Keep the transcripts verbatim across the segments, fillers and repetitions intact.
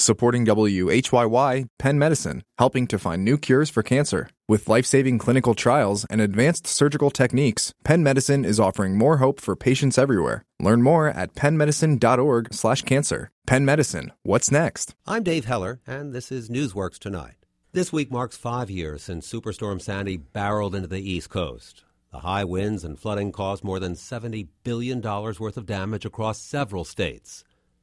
Supporting W H Y Y, Penn Medicine, helping to find new cures for cancer. With life-saving clinical trials and advanced surgical techniques, Penn Medicine is offering more hope for patients everywhere. Learn more at pennmedicine.org slash cancer. Penn Medicine, what's next? I'm Dave Heller, and this is Newsworks Tonight. This week marks five years since Superstorm Sandy barreled into the East Coast. The high winds and flooding caused more than seventy billion dollars worth of damage across several states.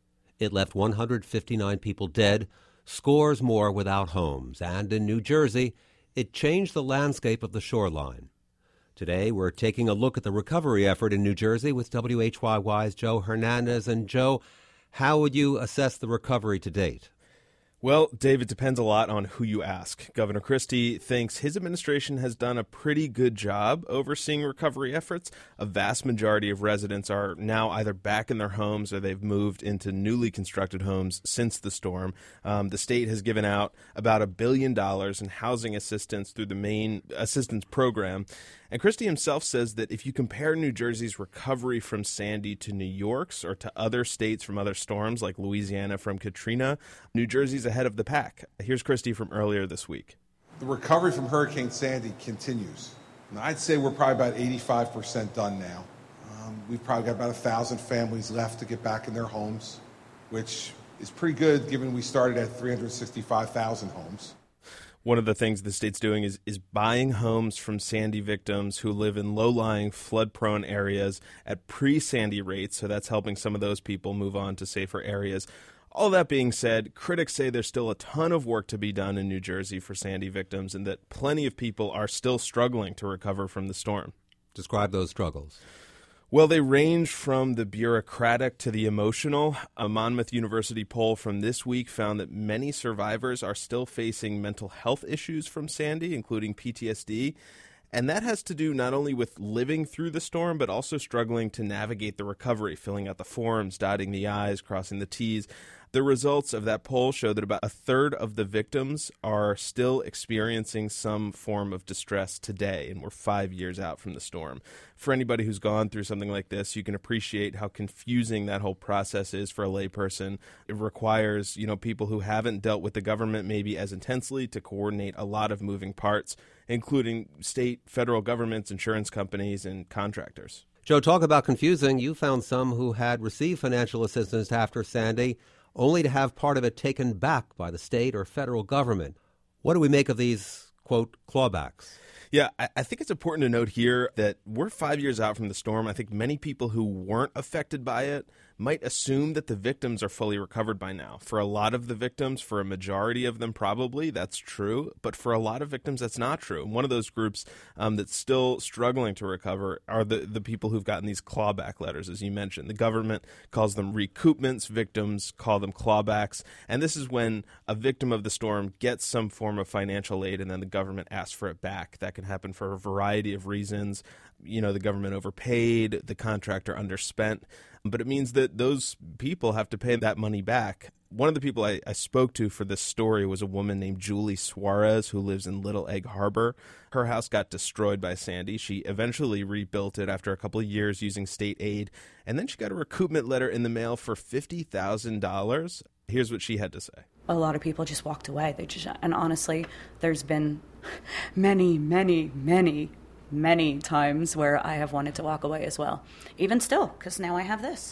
It left one hundred fifty-nine people dead, scores more without homes, and in New Jersey, it changed the landscape of the shoreline. Today, we're taking a look at the recovery effort in New Jersey with W H Y Y's Joe Hernandez. And Joe, how would you assess the recovery to date? Well, Dave, it depends a lot on who you ask. Governor Christie thinks his administration has done a pretty good job overseeing recovery efforts. A vast majority of residents are now either back in their homes or they've moved into newly constructed homes since the storm. Um, the state has given out about a billion dollars in housing assistance through the Maine Assistance Program. And Christie himself says that if you compare New Jersey's recovery from Sandy to New York's or to other states from other storms like Louisiana from Katrina, New Jersey's ahead of the pack. Here's Christie from earlier this week. The recovery from Hurricane Sandy continues. And I'd say we're probably about eighty-five percent done now. Um, we've probably got about one thousand families left to get back in their homes, which is pretty good given we started at three hundred sixty-five thousand homes. One of the things the state's doing is is buying homes from Sandy victims who live in low-lying, flood-prone areas at pre-Sandy rates, so that's helping some of those people move on to safer areas. All that being said, critics say there's still a ton of work to be done in New Jersey for Sandy victims and that plenty of people are still struggling to recover from the storm. Describe those struggles. Well, they range from the bureaucratic to the emotional. A Monmouth University poll from this week found that many survivors are still facing mental health issues from Sandy, including P T S D. And that has to do not only with living through the storm, but also struggling to navigate the recovery, filling out the forms, dotting the I's, crossing the T's. The results of that poll show that about a third of the victims are still experiencing some form of distress today, and we're five years out from the storm. For anybody who's gone through something like this, you can appreciate how confusing that whole process is for a layperson. It requires, you know, people who haven't dealt with the government maybe as intensely to coordinate a lot of moving parts, including state, federal governments, insurance companies, and contractors. Joe, talk about confusing. You found some who had received financial assistance after Sandy, only to have part of it taken back by the state or federal government. What do we make of these, quote, clawbacks? Yeah, I, I think it's important to note here that we're five years out from the storm. I think many people who weren't affected by it might assume that the victims are fully recovered by now. For a lot of the victims, for a majority of them probably, that's true. But for a lot of victims, that's not true. And one of those groups um, that's still struggling to recover are the, the people who've gotten these clawback letters, as you mentioned. The government calls them recoupments. Victims call them clawbacks. And this is when a victim of the storm gets some form of financial aid and then the government asks for it back. That can happen for a variety of reasons. You know, the government overpaid, the contractor underspent. But it means that those people have to pay that money back. One of the people I, I spoke to for this story was a woman named Julie Suarez, who lives in Little Egg Harbor. Her house got destroyed by Sandy. She eventually rebuilt it after a couple of years using state aid. And then she got a recoupment letter in the mail for fifty thousand dollars. Here's what she had to say. A lot of people just walked away. They just, and honestly, there's been many, many, many many times where I have wanted to walk away as well. Even still, because now I have this.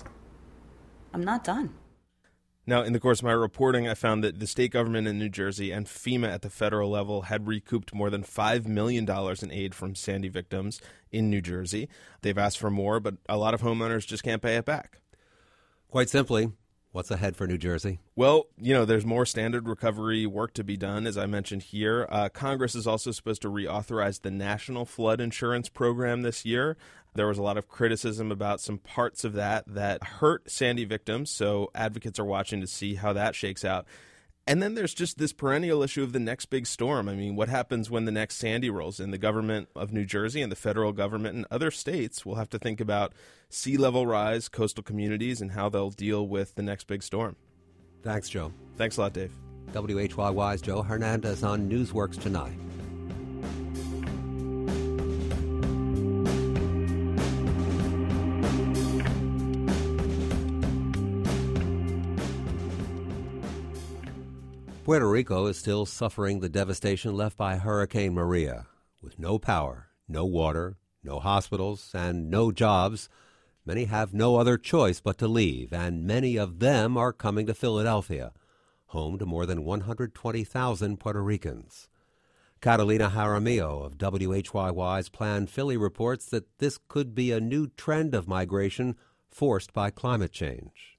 I'm not done. Now, in the course of my reporting, I found that the state government in New Jersey and FEMA at the federal level had recouped more than five million dollars in aid from Sandy victims in New Jersey. They've asked for more, but a lot of homeowners just can't pay it back. Quite simply, what's ahead for New Jersey? Well, you know, there's more standard recovery work to be done, as I mentioned here. Uh, Congress is also supposed to reauthorize the National Flood Insurance Program this year. There was a lot of criticism about some parts of that that hurt Sandy victims, so advocates are watching to see how that shakes out. And then there's just this perennial issue of the next big storm. I mean, what happens when the next Sandy rolls in? The government of New Jersey and the federal government and other states will have to think about sea level rise, coastal communities, and how they'll deal with the next big storm. Thanks, Joe. Thanks a lot, Dave. W H Y Y's Joe Hernandez on Newsworks Tonight. Puerto Rico is still suffering the devastation left by Hurricane Maria. With no power, no water, no hospitals, and no jobs, many have no other choice but to leave, and many of them are coming to Philadelphia, home to more than one hundred twenty thousand Puerto Ricans. Catalina Jaramillo of W H Y Y's Plan Philly reports that this could be a new trend of migration forced by climate change.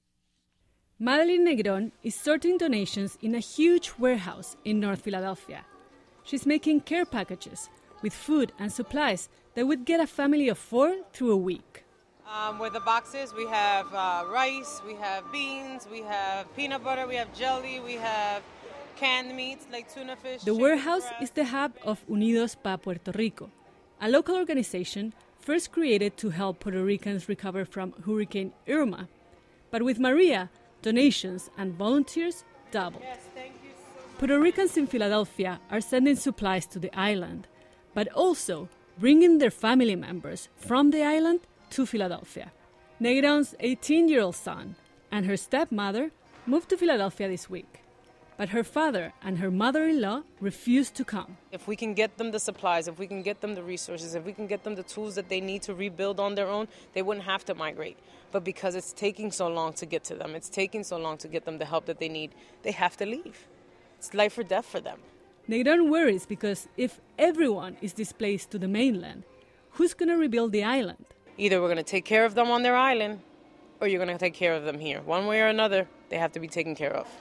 Madeline Negron is sorting donations in a huge warehouse in North Philadelphia. She's making care packages with food and supplies that would get a family of four through a week. Um, with the boxes, we have uh, rice, we have beans, we have peanut butter, we have jelly, we have canned meats like tuna fish. The warehouse breast. is the hub of Unidos Pa Puerto Rico, a local organization first created to help Puerto Ricans recover from Hurricane Irma. But with Maria, donations and volunteers doubled. Yes, thank you so much. Puerto Ricans in Philadelphia are sending supplies to the island, but also bringing their family members from the island to Philadelphia. Negron's eighteen-year-old son and her stepmother moved to Philadelphia this week, but her father and her mother-in-law refused to come. If we can get them the supplies, if we can get them the resources, if we can get them the tools that they need to rebuild on their own, they wouldn't have to migrate. But because it's taking so long to get to them, it's taking so long to get them the help that they need, they have to leave. It's life or death for them. Negron worries because if everyone is displaced to the mainland, who's going to rebuild the island? Either we're going to take care of them on their island, or you're going to take care of them here. One way or another, they have to be taken care of.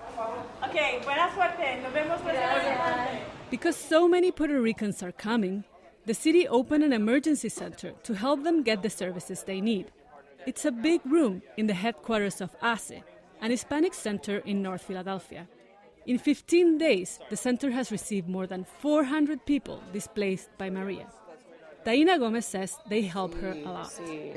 Okay, buena suerte. Nos vemos próximamente. Because so many Puerto Ricans are coming, the city opened an emergency center to help them get the services they need. It's a big room in the headquarters of A S E, an Hispanic center in North Philadelphia. In fifteen days, the center has received more than four hundred people displaced by Maria. Taina Gomez says they help her a lot.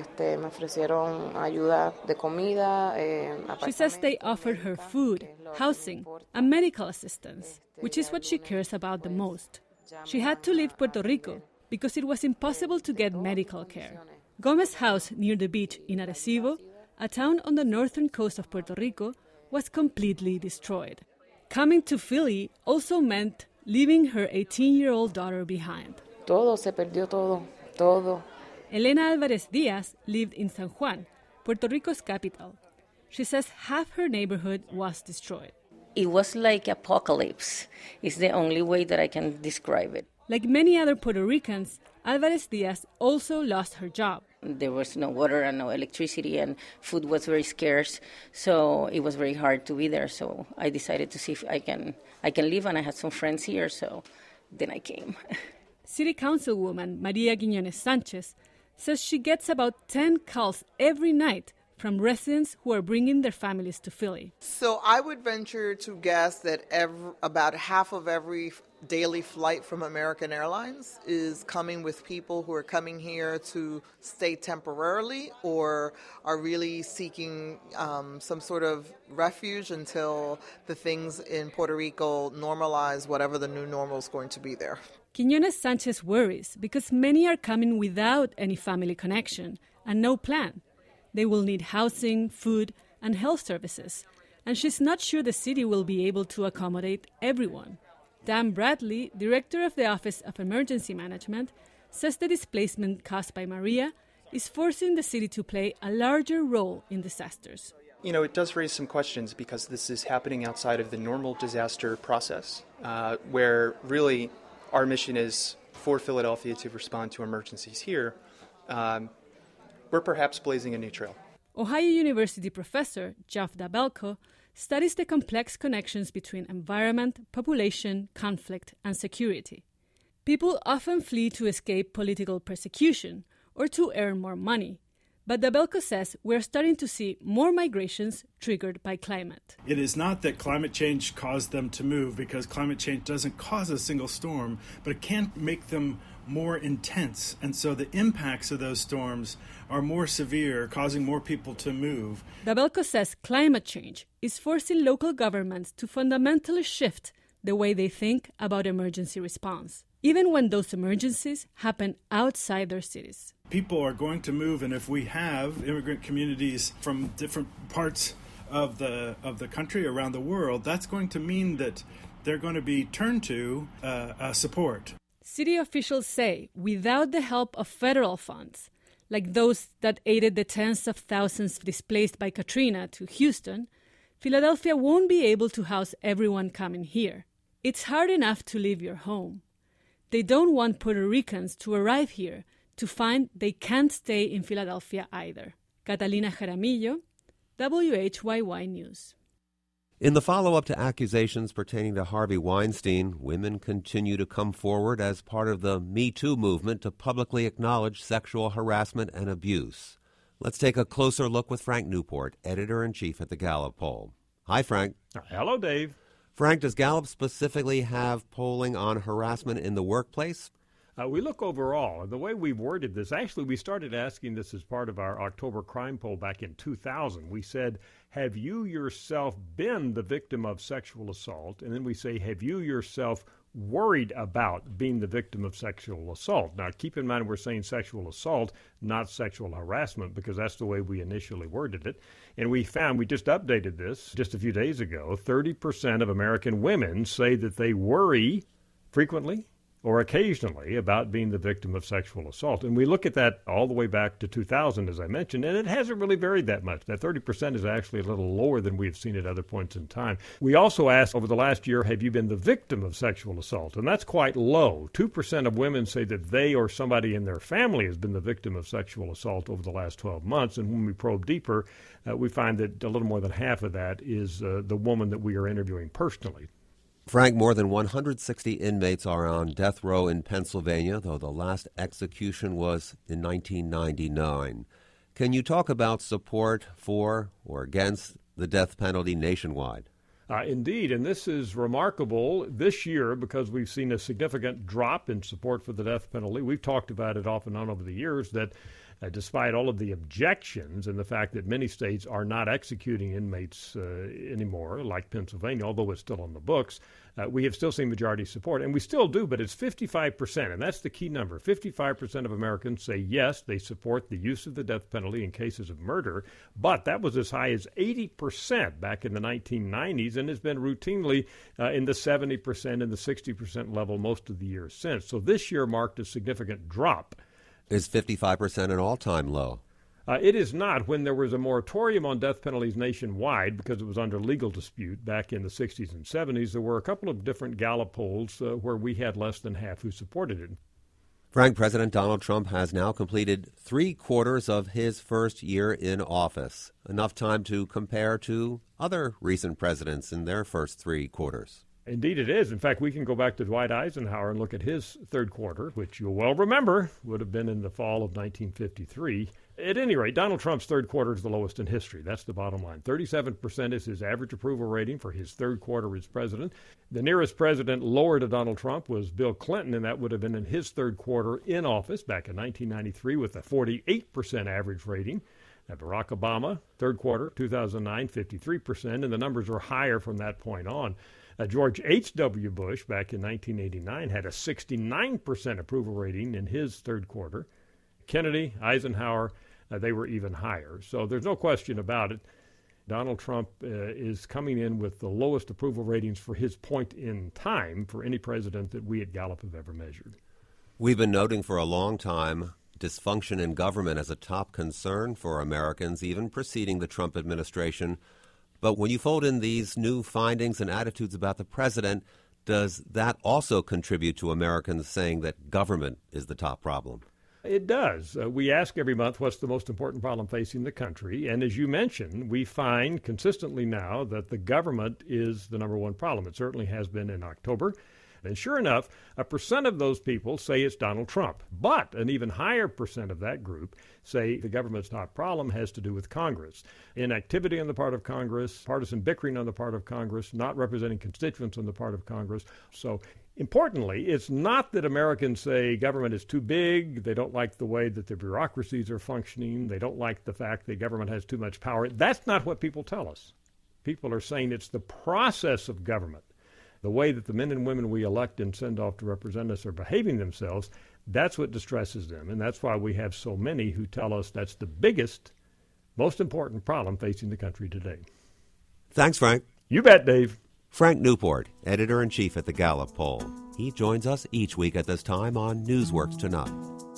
She says they offered her food, housing, and medical assistance, which is what she cares about the most. She had to leave Puerto Rico because it was impossible to get medical care. Gomez's house near the beach in Arecibo, a town on the northern coast of Puerto Rico, was completely destroyed. Coming to Philly also meant leaving her eighteen-year-old daughter behind. Todo se perdió, todo, todo. Elena Alvarez Diaz lived in San Juan, Puerto Rico's capital. She says half her neighborhood was destroyed. It was like apocalypse. It's the only way that I can describe it. Like many other Puerto Ricans, Alvarez Diaz also lost her job. There was no water and no electricity, and food was very scarce, so it was very hard to be there. So I decided to see if I can I can live, and I had some friends here, so then I came. City Councilwoman Maria Quiñones Sanchez says she gets about ten calls every night from residents who are bringing their families to Philly. So I would venture to guess that every, about half of every daily flight from American Airlines is coming with people who are coming here to stay temporarily or are really seeking um, some sort of refuge until the things in Puerto Rico normalize, whatever the new normal is going to be there. Quiñones Sanchez worries because many are coming without any family connection and no plan. They will need housing, food, and health services, and she's not sure the city will be able to accommodate everyone. Dan Bradley, director of the Office of Emergency Management, says the displacement caused by Maria is forcing the city to play a larger role in disasters. You know, it does raise some questions because this is happening outside of the normal disaster process, uh, where really our mission is for Philadelphia to respond to emergencies here. Um, we're perhaps blazing a new trail. Ohio University professor Jeff Dabelko studies the complex connections between environment, population, conflict, and security. People often flee to escape political persecution or to earn more money. But Dabelko says we're starting to see more migrations triggered by climate. It is not that climate change caused them to move, because climate change doesn't cause a single storm, but it can make them more intense. And so the impacts of those storms are more severe, causing more people to move. Dabelko says climate change is forcing local governments to fundamentally shift the way they think about emergency response, even when those emergencies happen outside their cities. People are going to move, and if we have immigrant communities from different parts of the of the country around the world, that's going to mean that they're going to be turned to uh, uh, support. City officials say without the help of federal funds, like those that aided the tens of thousands displaced by Katrina to Houston, Philadelphia won't be able to house everyone coming here. It's hard enough to leave your home. They don't want Puerto Ricans to arrive here to find they can't stay in Philadelphia either. Catalina Jaramillo, W H Y Y News. In the follow-up to accusations pertaining to Harvey Weinstein, women continue to come forward as part of the Me Too movement to publicly acknowledge sexual harassment and abuse. Let's take a closer look with Frank Newport, editor-in-chief at the Gallup poll. Hi, Frank. Hello, Dave. Frank, does Gallup specifically have polling on harassment in the workplace? Uh, we look overall, and the way we've worded this, actually we started asking this as part of our October crime poll back in two thousand. We said, have you yourself been the victim of sexual assault? And then we say, have you yourself worried about being the victim of sexual assault? Now, keep in mind we're saying sexual assault, not sexual harassment, because that's the way we initially worded it. And we found, we just updated this just a few days ago, thirty percent of American women say that they worry frequently or occasionally about being the victim of sexual assault. And we look at that all the way back to two thousand, as I mentioned, and it hasn't really varied that much. That thirty percent is actually a little lower than we've seen at other points in time. We also asked over the last year, have you been the victim of sexual assault? And that's quite low. two percent of women say that they or somebody in their family has been the victim of sexual assault over the last twelve months. And when we probe deeper, uh, we find that a little more than half of that is uh, the woman that we are interviewing personally. Frank, more than one hundred sixty inmates are on death row in Pennsylvania, though the last execution was in nineteen ninety-nine. Can you talk about support for or against the death penalty nationwide? Uh, indeed, and this is remarkable this year because we've seen a significant drop in support for the death penalty. We've talked about it off and on over the years that Uh, despite all of the objections and the fact that many states are not executing inmates uh, anymore, like Pennsylvania, although it's still on the books, uh, we have still seen majority support. And we still do, but it's fifty-five percent, and that's the key number. fifty-five percent of Americans say yes, they support the use of the death penalty in cases of murder, but that was as high as eighty percent back in the nineteen nineties and has been routinely uh, in the seventy percent and the sixty percent level most of the years since. So this year marked a significant drop. Is fifty-five percent an all-time low? Uh, it is not. When there was a moratorium on death penalties nationwide because it was under legal dispute back in the sixties and seventies, there were a couple of different Gallup polls uh, where we had less than half who supported it. Frank, President Donald Trump has now completed three quarters of his first year in office, enough time to compare to other recent presidents in their first three quarters. Indeed it is. In fact, we can go back to Dwight Eisenhower and look at his third quarter, which you'll well remember would have been in the fall of nineteen fifty-three. At any rate, Donald Trump's third quarter is the lowest in history. That's the bottom line. thirty-seven percent is his average approval rating for his third quarter as president. The nearest president lower to Donald Trump was Bill Clinton, and that would have been in his third quarter in office back in nineteen ninety-three with a forty-eight percent average rating. Now, Barack Obama, third quarter, two thousand nine, fifty-three percent, and the numbers are higher from that point on. Uh, George H W. Bush, back in nineteen eighty-nine, had a sixty-nine percent approval rating in his third quarter. Kennedy, Eisenhower, uh, they were even higher. So there's no question about it. Donald Trump uh, is coming in with the lowest approval ratings for his point in time for any president that we at Gallup have ever measured. We've been noting for a long time dysfunction in government as a top concern for Americans, even preceding the Trump administration. But when you fold in these new findings and attitudes about the president, does that also contribute to Americans saying that government is the top problem? It does. Uh, we ask every month what's the most important problem facing the country. And as you mentioned, we find consistently now that the government is the number one problem. It certainly has been in October. And sure enough, a percent of those people say it's Donald Trump. But an even higher percent of that group say the government's top problem has to do with Congress. Inactivity on the part of Congress, partisan bickering on the part of Congress, not representing constituents on the part of Congress. So importantly, it's not that Americans say government is too big, they don't like the way that the bureaucracies are functioning, they don't like the fact that government has too much power. That's not what people tell us. People are saying it's the process of government. The way that the men and women we elect and send off to represent us are behaving themselves, that's what distresses them. And that's why we have so many who tell us that's the biggest, most important problem facing the country today. Thanks, Frank. You bet, Dave. Frank Newport, editor-in-chief at the Gallup poll. He joins us each week at this time on Newsworks Tonight.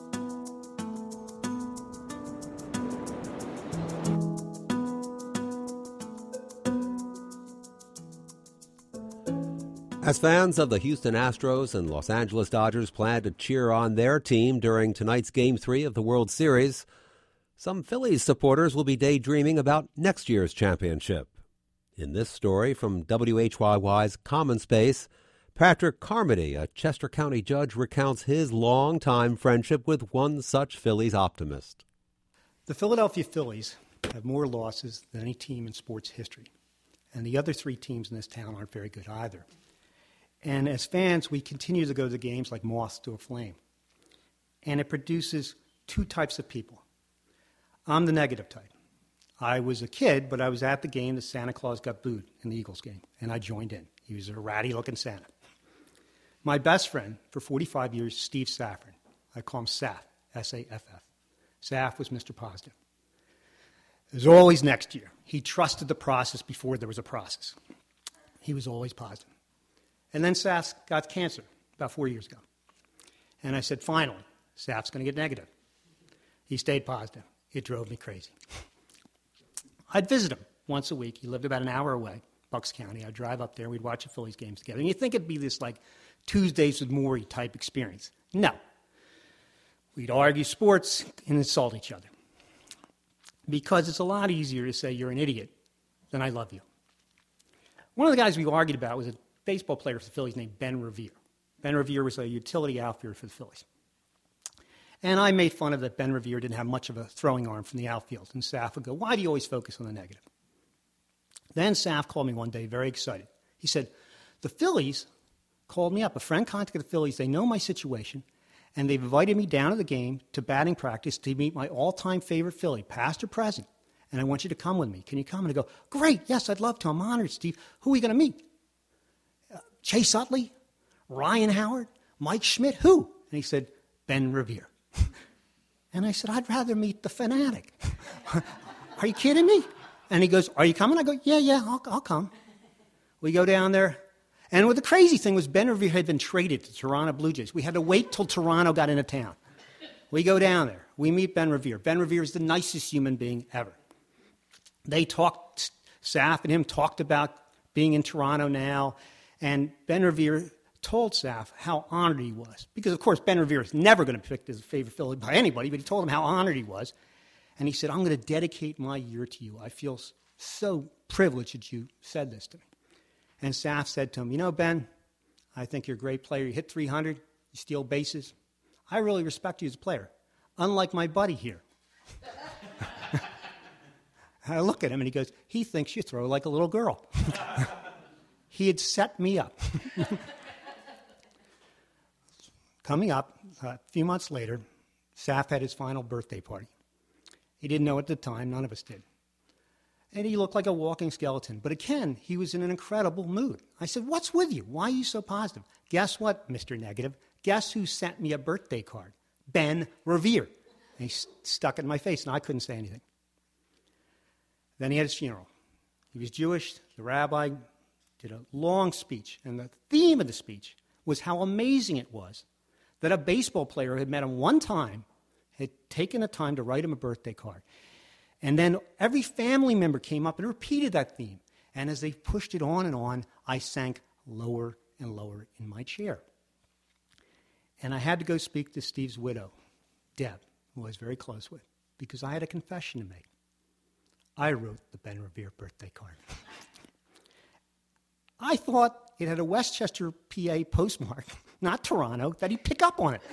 As fans of the Houston Astros and Los Angeles Dodgers plan to cheer on their team during tonight's Game three of the World Series, some Phillies supporters will be daydreaming about next year's championship. In this story from W H Y Y's Common Space, Patrick Carmody, a Chester County judge, recounts his longtime friendship with one such Phillies optimist. The Philadelphia Phillies have more losses than any team in sports history, and the other three teams in this town aren't very good either. And as fans, we continue to go to the games like moths to a flame. And it produces two types of people. I'm the negative type. I was a kid, but I was at the game that Santa Claus got booed in the Eagles game, and I joined in. He was a ratty-looking Santa. My best friend for forty-five years, Steve Saffron. I call him Saf, S A F F. Saf was Mister Positive. There's always next year. He trusted the process before there was a process. He was always positive. And then Saf got cancer about four years ago. And I said, finally, Saf's going to get negative. He stayed positive. It drove me crazy. I'd visit him once a week. He lived about an hour away, Bucks County. I'd drive up there. We'd watch the Phillies games together. And you'd think it'd be this, like, Tuesdays with Morrie type experience. No. We'd argue sports and insult each other. Because it's a lot easier to say you're an idiot than I love you. One of the guys we argued about was a baseball player for the Phillies named Ben Revere. Ben Revere was a utility outfielder for the Phillies. And I made fun of that Ben Revere didn't have much of a throwing arm from the outfield. And Saf would go, why do you always focus on the negative? Then Saf called me one day very excited. He said, the Phillies called me up. A friend contacted the Phillies. They know my situation. And they've invited me down to the game to batting practice to meet my all-time favorite Philly, past or present. And I want you to come with me. Can you come? And I go, great, yes, I'd love to. I'm honored, Steve. Who are we going to meet? Chase Utley, Ryan Howard, Mike Schmidt, who? And he said, Ben Revere. And I said, I'd rather meet the fanatic. Are you kidding me? And he goes, are you coming? I go, yeah, yeah, I'll, I'll come. We go down there. And what the crazy thing was, Ben Revere had been traded to Toronto Blue Jays. We had to wait till Toronto got into town. We go down there. We meet Ben Revere. Ben Revere is the nicest human being ever. They talked, Saf and him talked about being in Toronto now. And Ben Revere told Saf how honored he was. Because, of course, Ben Revere is never going to be picked as a favorite Philly by anybody, but he told him how honored he was. And he said, I'm going to dedicate my year to you. I feel so privileged that you said this to me. And Saf said to him, you know, Ben, I think you're a great player. You hit three hundred. You steal bases. I really respect you as a player, unlike my buddy here. I look at him, and he goes, he thinks you throw like a little girl. He had set me up. Coming up, a few months later, Saf had his final birthday party. He didn't know at the time, none of us did. And he looked like a walking skeleton. But again, he was in an incredible mood. I said, what's with you? Why are you so positive? Guess what, Mister Negative? Guess who sent me a birthday card? Ben Revere. And he st- stuck it in my face, and I couldn't say anything. Then he had his funeral. He was Jewish. The rabbi did a long speech, and the theme of the speech was how amazing it was that a baseball player who had met him one time had taken the time to write him a birthday card. And then every family member came up and repeated that theme. And as they pushed it on and on, I sank lower and lower in my chair. And I had to go speak to Steve's widow, Deb, who I was very close with, because I had a confession to make. I wrote the Ben Revere birthday card. I thought it had a Westchester, P A postmark, not Toronto, that he'd pick up on it.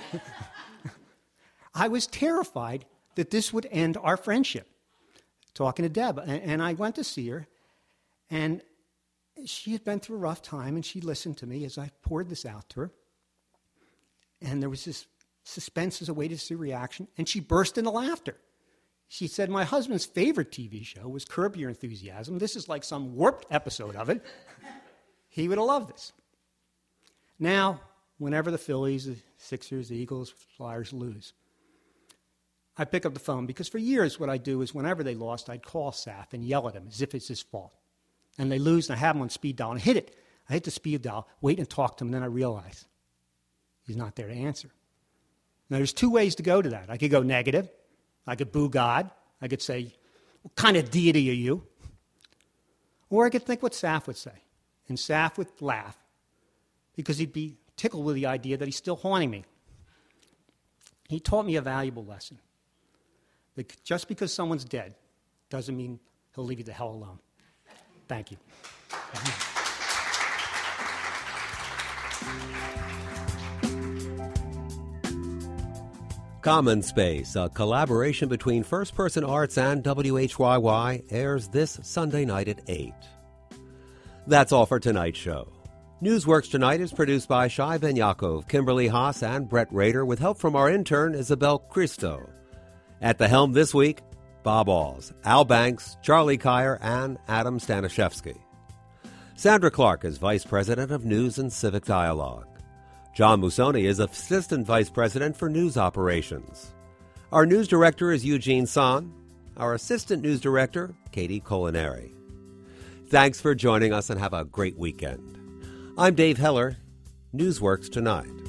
I was terrified that this would end our friendship. Talking to Deb, and, and I went to see her, and she had been through a rough time, and she listened to me as I poured this out to her. And there was this suspense as a way to see reaction, and she burst into laughter. She said, my husband's favorite T V show was Curb Your Enthusiasm. This is like some warped episode of it. He would have loved this. Now, whenever the Phillies, the Sixers, the Eagles, Flyers lose, I pick up the phone because for years what I do is whenever they lost, I'd call Saf and yell at him as if it's his fault. and they lose, and I have them on speed dial, and I hit it. I hit the speed dial, wait and talk to him, and then I realize he's not there to answer. Now, there's two ways to go to that. I could go negative. I could boo God. I could say, what kind of deity are you? Or I could think what Saf would say. And Saf would laugh because he'd be tickled with the idea that he's still haunting me. He taught me a valuable lesson. That just because someone's dead doesn't mean he'll leave you the hell alone. Thank you. Common Space, a collaboration between First Person Arts and W H Y Y, airs this Sunday night at eight. That's all for tonight's show. Newsworks Tonight is produced by Shai Ben Yaakov, Kimberly Haas, and Brett Rader, with help from our intern, Isabel Cristo. At the helm this week, Bob Alls, Al Banks, Charlie Kyer, and Adam Stanishevsky. Sandra Clark is Vice President of News and Civic Dialogue. John Musoni is Assistant Vice President for News Operations. Our News Director is Eugene Son. Our Assistant News Director, Katie Colinari. Thanks for joining us and have a great weekend. I'm Dave Heller. Newsworks Tonight.